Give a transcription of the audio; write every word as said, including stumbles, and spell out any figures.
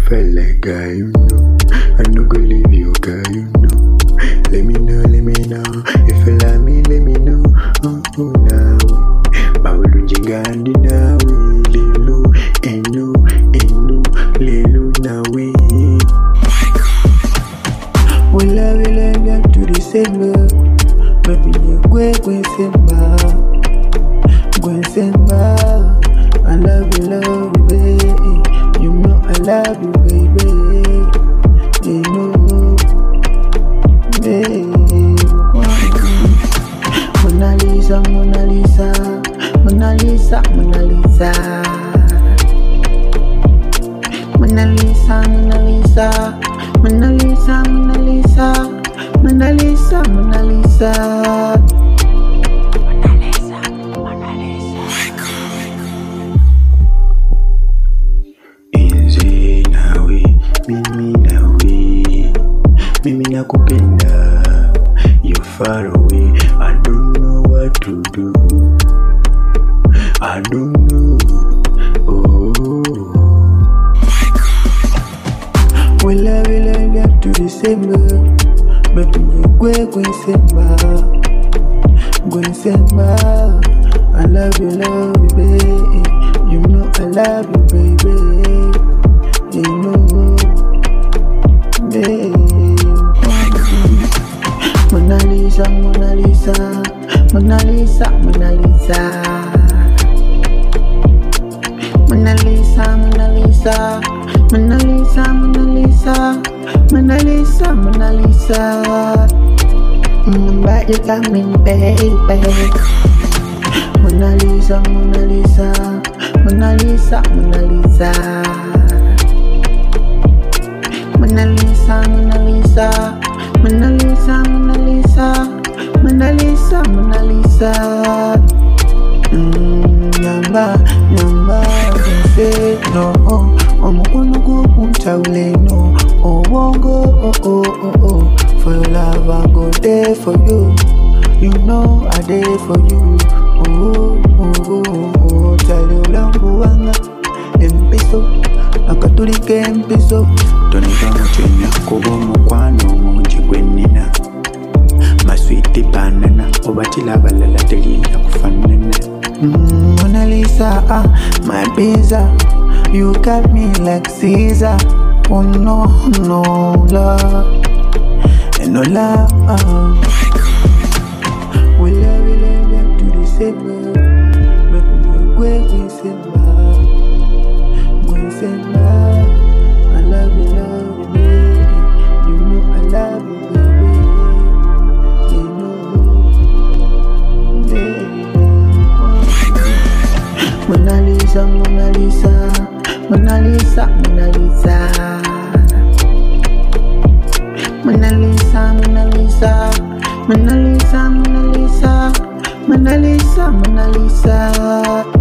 feel like guy, you know. I no go leave you, guy, you know. Let me know, let me know. If you love me, let me know. Oh, oh, now. Paulu jingandi nawe, lelu, enu, enu, lelu nawe. We love you like that to December. Baby, you go, go, December. Go, December. I love you, love you, baby. You know I love you, baby. You know, baby. Mona Lisa, Mona Lisa, Mona Lisa, Mona Lisa. Mona Lisa, Mona Lisa, Mona Lisa, Mona Lisa, Mona Lisa, Mona Lisa. Mimi nawe, mimi nakupenda. You're far away, I don't know what to do. I don't know. Oh, we love you like that to December. Baby, you go, go, December. Go, December. I love you, love you, baby. You know I love you, baby. You know. Mona Lisa, Mona Lisa, Mona Lisa, Mona Lisa. Mona Lisa, Mona Lisa, Mona Lisa, Mona Lisa, Mona Lisa, Mona Lisa. Mm, but you coming, baby. Mona Lisa, Mona Lisa, Mona Lisa, Mona Lisa. Mona Lisa, Mona Lisa, Mona Lisa, Mona Lisa, Mona Lisa, Mona Lisa. Mm, Nyamba, nyamba, don't say no. Omukono go untawule no. Oh, won't go, oh, oh, oh, oh. For your love, I go there for you. You know I there for you. Oh, oh, oh, oh, oh. Tell you lambu wanga, empiso. Akatulike empiso. Toneka muchenya kubo mukwano mungi gwenina. Maswiti banana obatila balala telinda kufanana. Mm, Mona Lisa, ah, my pizza. You got me like Caesar. Oh no, no love, and no love. We love you like that to December. Baby, we go, go, December. Go, December. I love you, love you, baby. You know I love you, baby. You know, baby. Mona Lisa, Mona Lisa, Mona Lisa, Mona Lisa. Mona Lisa, Mona Lisa, Mona Lisa, Mona Lisa, Mona Lisa, Mona Lisa.